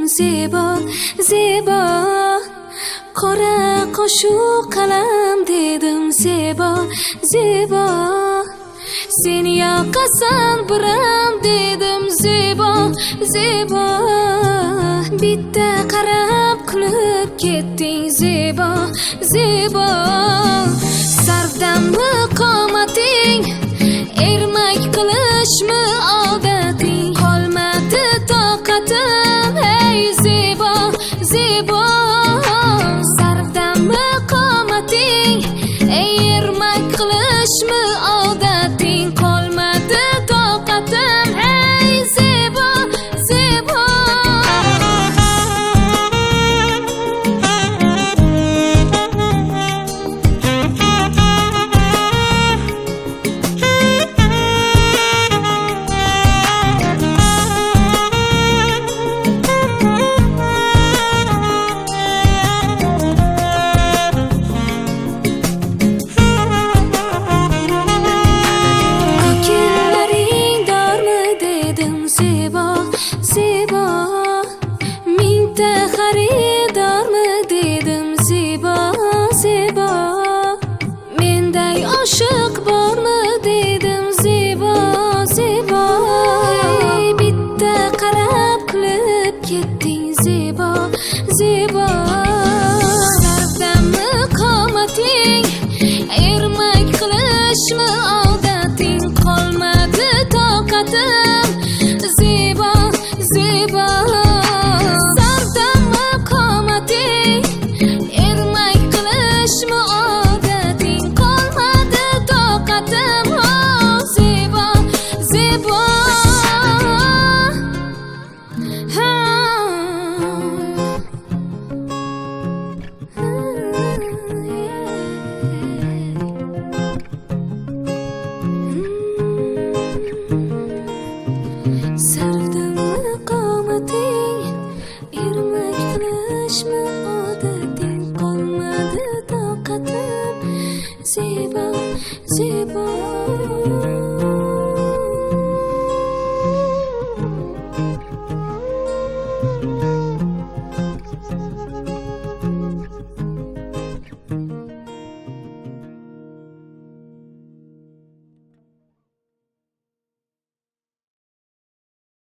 zebo, zebo. Qora qoshu qalam dedim zebo, zebo. Seni yoqasan biram dedim zebo, zebo. Bitta qarab kulib ketding zebo, zebo. Sarvdanmi qomating, ermak qilishmi odating? Qolmadi toqatim, hey zebo, zebo. Sarvdanmi qomating, ermak qilishmi odating? Qolmadi toqatim, hey zebo, zebo. Zebo, mingta xaridormi dedim zebo, zebo. Menday oshiq bormi dedim zebo, zebo. Bitta qarab kulib ketding zebo, zebo. Sarvdanmi qomating, ermak qilishmi odating? Qolmadi toqatim zebo, zebo. Sarvdanmi qomating, ermak qilishmi odating? Qolmadi toqatim, oh zebo, zebo.